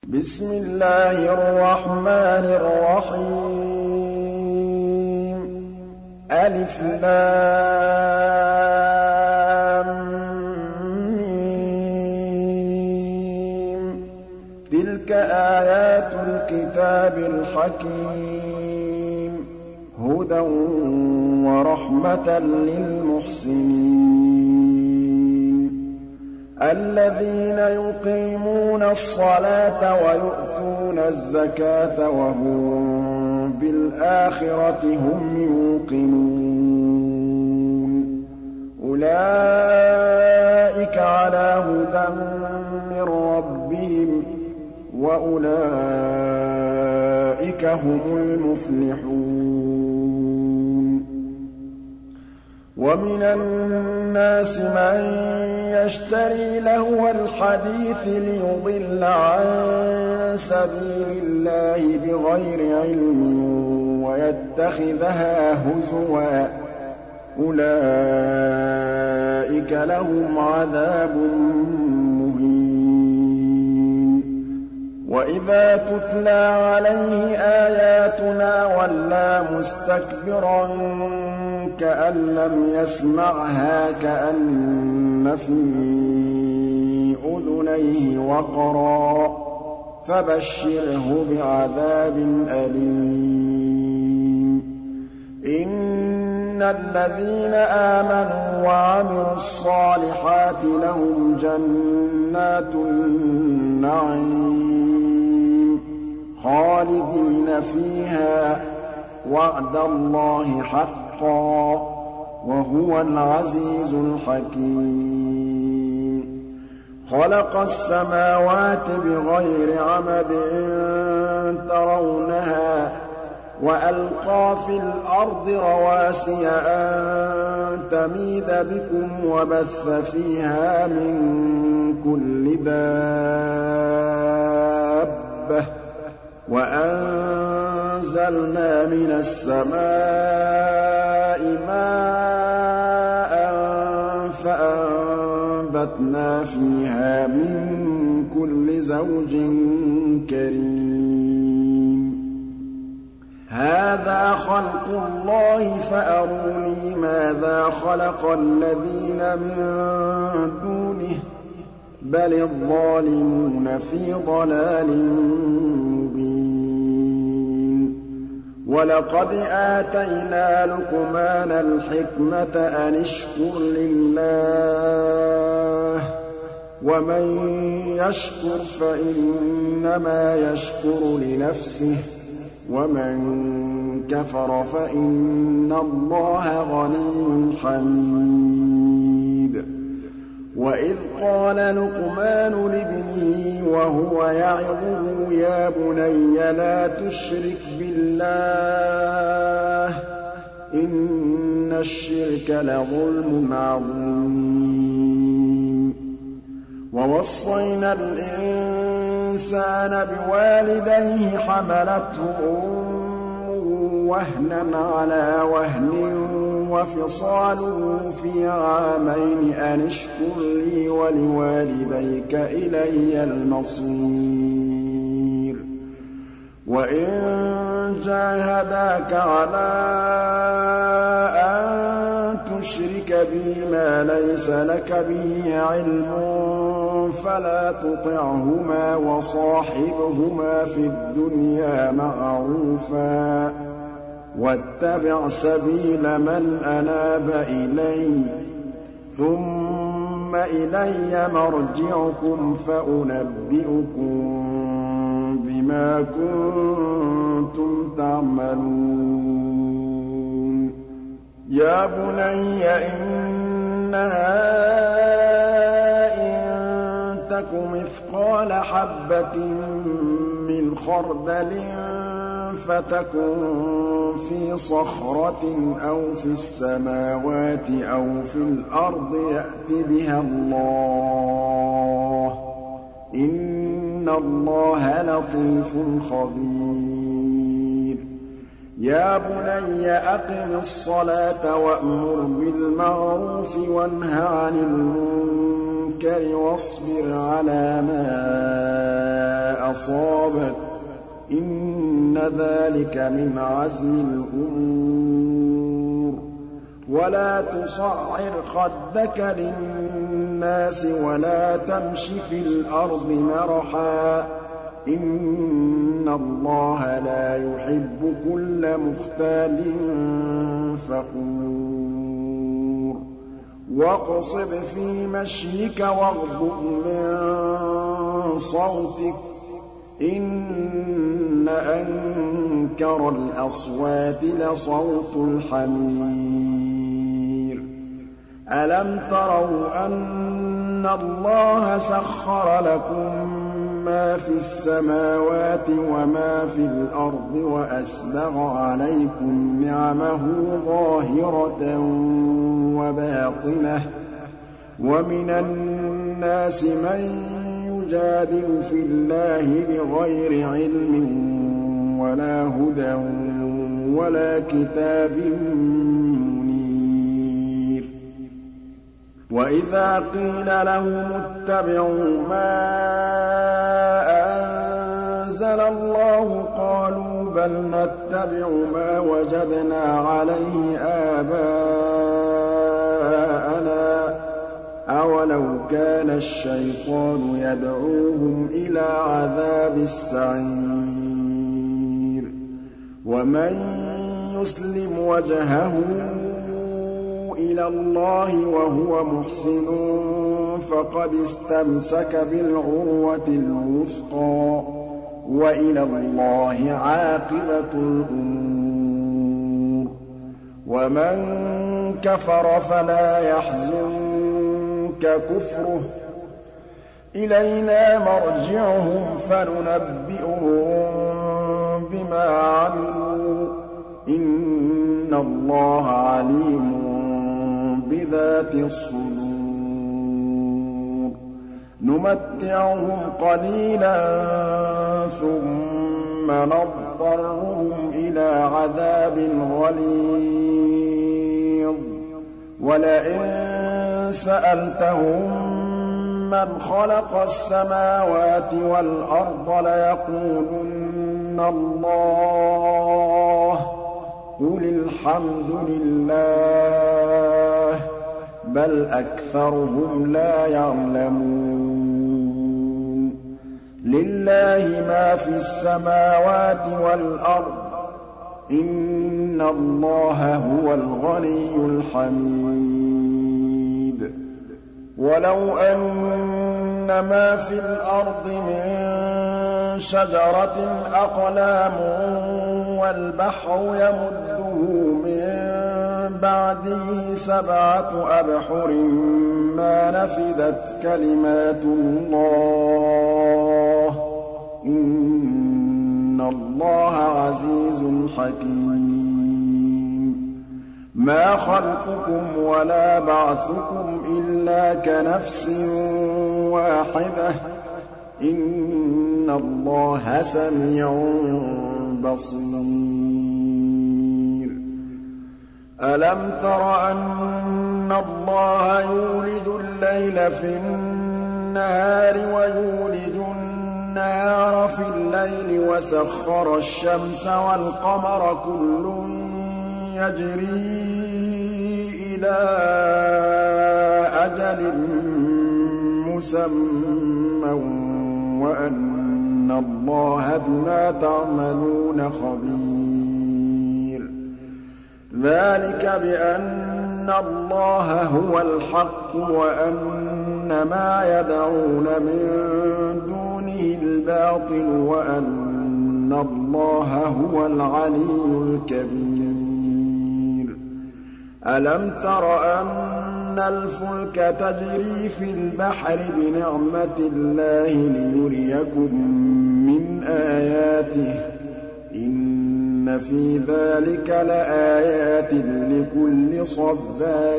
بسم الله الرحمن الرحيم ألف لام ميم تلك آيات الكتاب الحكيم هدى ورحمة للمحسنين الذين يقيمون الصلاة ويؤتون الزكاة وهم بالآخرة هم يوقنون أولئك على هدى من ربهم وأولئك هم المفلحون ومن الناس من يشتري لهو الحديث ليضل عن سبيل الله بغير علم ويتخذها هزوا أولئك لهم عذاب مهين وإذا تتلى عليه آياتنا ولى مستكبرا كأن لم يسمعها كأن في أذنيه وقرا فبشره بعذاب أليم إن الذين آمنوا وعملوا الصالحات لهم جنات النعيم خالدين فيها وعد الله حقا وهو العزيز الحكيم خلق السماوات بغير عمد ترونها وألقى في الأرض رواسي أن تميد بكم وبث فيها من كل دابة وأنزلنا من السماء ماء فأنبتنا فيها من كل زوج كريم هذا خلق الله فأروني ماذا خلق الذين من دونه بل الظالمون في ضلال وَلَقَدْ آتَيْنَا لُقْمَانَ الْحِكْمَةَ أَنِ اشْكُرْ لِلَّهِ ۚ وَمَن يَشْكُرْ فَإِنَّمَا يَشْكُرُ لِنَفْسِهِ ۖ وَمَن كَفَرَ فَإِنَّ اللَّهَ غَنِيٌّ حَمِيدٌ وَإِذْ قَالَ لُقْمَانُ لِابْنِهِ وَهُوَ يَعِظُهُ يَا بُنَيَّ لَا تُشْرِكْ بِاللَّهِ ۖ إِنَّ الشِّرْكَ لَظُلْمٌ عَظِيمٌ وَوَصَّيْنَا الْإِنسَانَ بِوَالِدَيْهِ حَمَلَتْهُ أُمُّهُ وَهْنًا عَلَىٰ وَهْنٍ وَفِصَالُهُ في عامين أن اشكر لي ولوالديك إلي المصير وإن جاهداك على أن تشرك بي ما ليس لك به علم فلا تطعهما وصاحبهما في الدنيا معروفا واتبع سبيل من أناب إلي ثم إلي مرجعكم فأنبئكم بما كنتم تعملون يا بني إنها إن تك مثقال حبة من خردل فتكن في صخرة أو في السماوات أو في الأرض يأت بها الله إن الله لطيف خبير يا بني أقم الصلاة وأمر بالمعروف وانه عن المنكر الْمُنكَرِ وَاصْبِرْ عَلَىٰ مَا أَصَابَكَ ۖ إِنَّ ذَٰلِكَ مِنْ عَزْمِ الْأُمُورِ وَلَا تُصَعِّرْ خَدَّكَ لِلنَّاسِ وَلَا تَمْشِ في الْأَرْضِ مَرَحًا ۖ إِنَّ اللَّهَ لَا يُحِبُّ كُلَّ مُخْتَالٍ فَخُورٍ وَاقْصِدْ فِي مَشْيِكَ وَاغْضُضْ مِن صَوْتِكَ ۚ إِنَّ أَنكَرَ الْأَصْوَاتِ لَصَوْتُ الْحَمِيرِ أَلَمْ تَرَوْا أَنَّ اللَّهَ سَخَّرَ لَكُم مَّا فِي السَّمَاوَاتِ وَمَا فِي الْأَرْضِ وَأَسْبَغَ عَلَيْكُمْ نِعَمَهُ ظَاهِرَةً وَبَاطِنَةً ۗ وَمِنَ النَّاسِ مَن يُجَادِلُ فِي اللَّهِ بِغَيْرِ عِلْمٍ وَلَا هُدًى وَلَا كِتَابٍ مُّنِيرٍ وَإِذَا قِيلَ لَهُمُ اتَّبِعُوا مَا أَنزَلَ اللَّهُ قَالُوا بَلْ نَتَّبِعُ مَا وَجَدْنَا عَلَيْهِ آبَاءَنَا ۚ أَوَلَوْ كَانَ الشَّيْطَانُ يَدْعُوهُمْ إِلَىٰ عَذَابِ السَّعِيرِ وَمَن يُسْلِمْ وَجْهَهُ إِلَى اللَّهِ وَهُوَ مُحْسِنٌ فَقَدِ اسْتَمْسَكَ بِالْعُرْوَةِ الْوُثْقَىٰ ۗ وَإِلَى اللَّهِ عَاقِبَةُ الْأُمُورِ وَمَن كَفَرَ فَلَا يَحْزُنكَ كُفْرُهُ ۚ إِلَيْنَا مَرْجِعُهُمْ فَنُنَبِّئُهُم بِمَا عَمِلُوا ۚ إِنَّ اللَّهَ عَلِيمٌ بِذَاتِ الصُّدُورِ نُمَتِّعُهُمْ قَلِيلًا ثُمَّ نَضْطَرُّهُمْ إِلَىٰ عَذَابٍ غَلِيظٍ وَلَئِن سَأَلْتَهُم مَّنْ خَلَقَ السَّمَاوَاتِ وَالْأَرْضَ لَيَقُولُنَّ اللَّهُ ۚ قُلِ الْحَمْدُ لِلَّهِ ۚ بَلْ أَكْثَرُهُمْ لَا يَعْلَمُونَ لِلَّهِ مَا فِي السَّمَاوَاتِ وَالْأَرْضِ ۚ إِنَّ اللَّهَ هُوَ الْغَنِيُّ الْحَمِيدُ وَلَوْ أَنَّ مَا فِي الْأَرْضِ مِن شَجَرَةٍ أَقْلَامٌ وَالْبَحْرُ يَمُدُّهُ مِن بَعْدِهِ سَبْعَةُ أَبْحُرٍ مَّا نَفِدَتْ كَلِمَاتُ اللَّهِ ۗ إِنَّ اللَّهَ عَزِيزٌ حَكِيمٌ مَا خَلْقُكُمْ وَلَا بَعْثُكُمْ إِلَّا كَنَفْسٍ وَاحِدَةٍ ۗ إِنَّ اللَّهَ سَمِيعٌ بَصِيرٌ أَلَمْ تَرَ أَنَّ اللَّهَ يُولِجُ اللَّيْلَ في النَّهَارِ وَيُولِجُ النَّهَارَ في اللَّيْلِ وَسَخَّرَ الشَّمْسَ وَالْقَمَرَ كُلٌّ يَجْرِي إِلَىٰ أَجَلٍ مُّسَمًّى وَأَنَّ اللَّهَ بِمَا تَعْمَلُونَ خَبِيرٌ ذَٰلِكَ بِأَنَّ اللَّهَ هُوَ الْحَقُّ وَأَنَّ مَا يَدْعُونَ مِن دُونِهِ الْبَاطِلُ وَأَنَّ اللَّهَ هُوَ الْعَلِيُّ الْكَبِيرُ أَلَمْ تَرَ أَنَّ الْفُلْكَ تَجْرِي فِي الْبَحْرِ بِنِعْمَتِ اللَّهِ لِيُرِيَكُم مِّنْ آيَاتِهِ ۚ إِنَّ فِي ذَٰلِكَ لَآيَاتٍ لِّكُلِّ صَبَّارٍ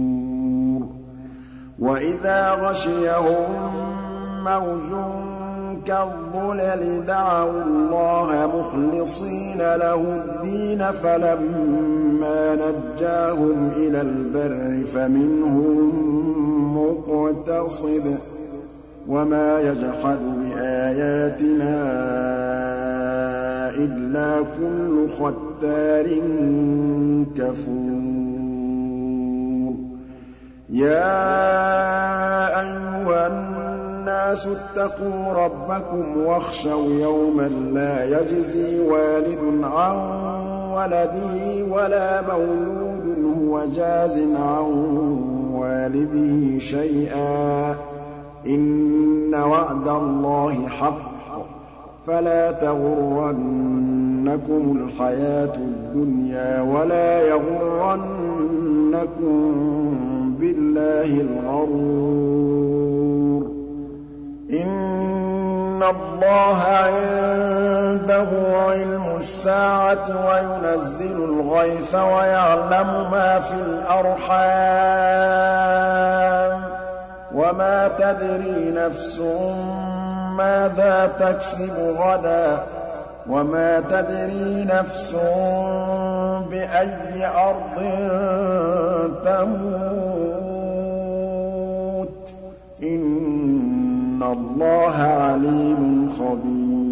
شَكُورٍ وَإِذَا غَشِيَهُم مَّوْجٌ كَالظُّلَلِ دَعَوُا اللَّهَ مُخْلِصِينَ لَهُ الدِّينَ فَلَمَّا نَجَّاهُمْ إِلَى الْبَرِّ فَمِنْهُم مُّقْتَصِدٌ ۚ وَمَا يَجْحَدُ بِآيَاتِنَا إِلَّا كُلُّ خَتَّارٍ كَفُورٍ يَا أَيُّهَا النَّاسُ اتَّقُوا رَبَّكُمْ وَاخْشَوْا يَوْمًا لَّا يَجْزِي وَالِدٌ عَن وَلَدِهِ وَلَا مَوْلُودٌ هُوَ جَازٍ عَن وَالِدِهِ شَيْئًا ۚ إِنَّ وَعْدَ اللَّهِ حَقٌّ ۖ فَلَا تَغُرَّنَّكُمُ الْحَيَاةُ الدُّنْيَا وَلَا يَغُرَّنَّكُم بِاللَّهِ الْغَرُورُ إِنَّ اللَّهَ عِندَهُ عِلْمُ السَّاعَةِ وَيُنَزِّلُ الْغَيْثَ وَيَعْلَمُ مَا فِي الْأَرْحَامِ ۖ وَمَا تَدْرِي نَفْسٌ مَّاذَا تَكْسِبُ غَدًا ۖ وَمَا تَدْرِي نَفْسٌ بِأَيِّ أَرْضٍ تَمُوتُ ۚ إِنَّ اللَّهَ عَلِيمٌ خَبِيرٌ